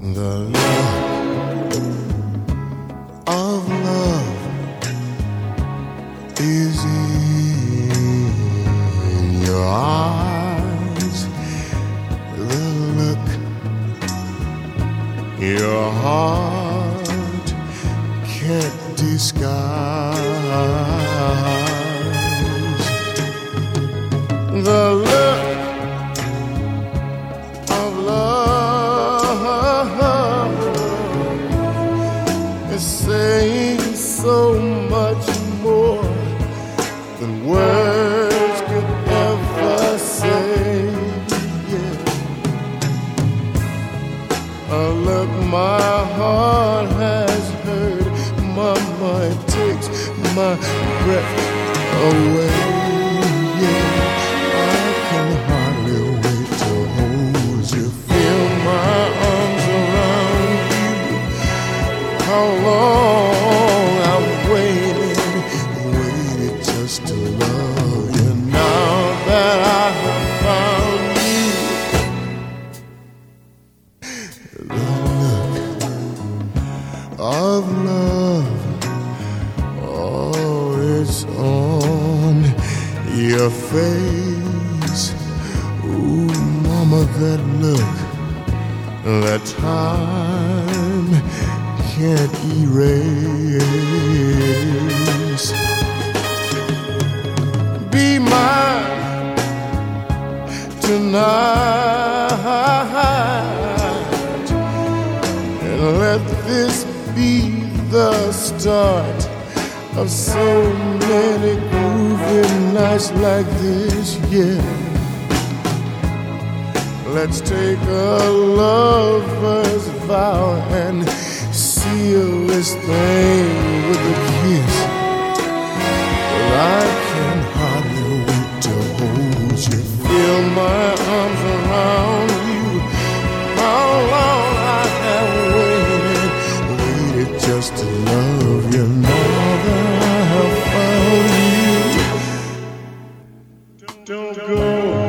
The look of love is in your eyes. The look your heart can't disguise. The look of love is saying so much more than words could ever say. Yeah. A look my heart has heard, mama, it takes my breath away. Yeah. I can hardly wait to hold you, feel my arms around you. How long I've waited just to love you. Now that I have found you, the look of love, oh, it's on your face. Ooh, mama, that look, that time can't erase. Be mine tonight, and let this be the start of so many groovy nights like this, yeah. Let's take a lover's vow and seal this thing with a kiss. Well, I can hardly wait to hold you, feel my arms around you. How long I have waited just to love you. Now that I have found you, don't go.